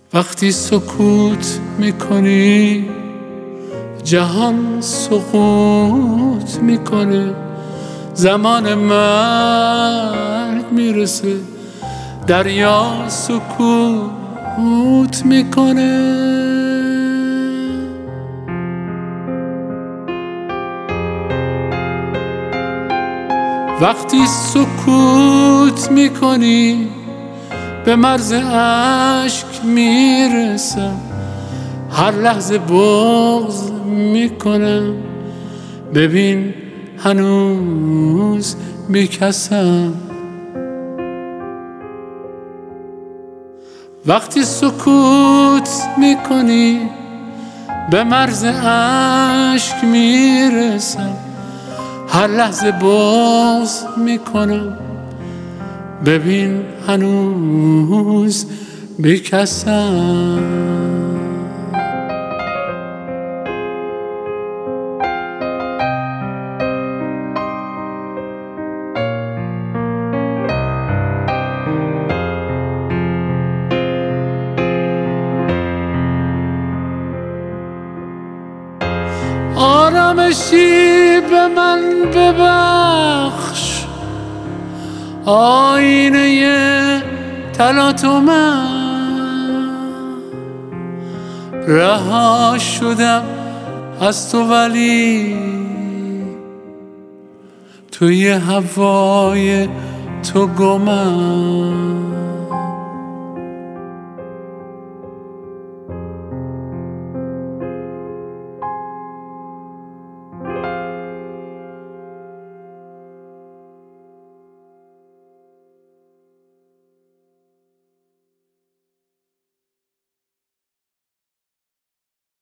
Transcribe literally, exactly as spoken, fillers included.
وقتی سکوت میکنی جهان سقوط میکنه، زمان مرگ میرسه دریا سکوت میکنه. وقتی سکوت میکنی به مرز اشک میرسم، هر لحظه بغض میکنم، ببین هنوز میکسم. وقتی سکوت میکنی به مرز اشک میرسم، هر لحظه بغض میکنم، ببین هنوز بیکسم. آرامشی به من ببخش، آینه تلاطمم، رها شدم از تو ولی توی هوای تو گمم.